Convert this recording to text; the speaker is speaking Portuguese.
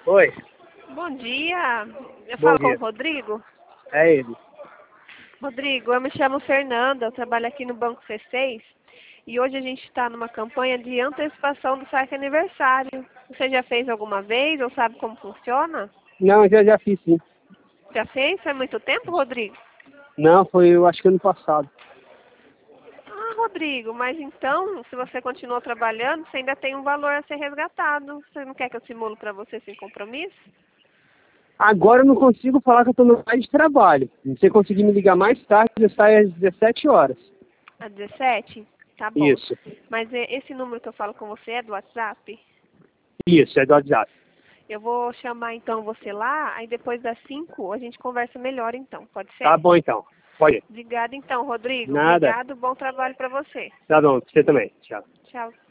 Oi. Bom dia, eu Bom falo com dia. o Rodrigo. É ele. Rodrigo, eu me chamo Fernanda, eu trabalho aqui no Banco C6 e hoje a gente está numa campanha de antecipação do saque aniversário. Você já fez alguma vez ou sabe como funciona? Não, já fiz sim. Já fez? Faz muito tempo, Rodrigo? Não, foi eu acho que ano passado. Ah, Rodrigo, mas então, se você continua trabalhando, você ainda tem um valor a ser resgatado. Você não quer que eu simulo para você sem compromisso? Agora eu não consigo falar que eu estou no horário de trabalho. Se você conseguir me ligar mais tarde, eu saio às 17 horas. Às 17? Tá bom. Isso. Mas esse número que eu falo com você é do WhatsApp? Isso, é do WhatsApp. Eu vou chamar então você lá, aí depois das 5 a gente conversa melhor então, pode Tá ser? bom então. Pode ir. Obrigada então, Rodrigo. Nada. Obrigado, bom trabalho para você. Tá bom, você também. Tchau. Tchau.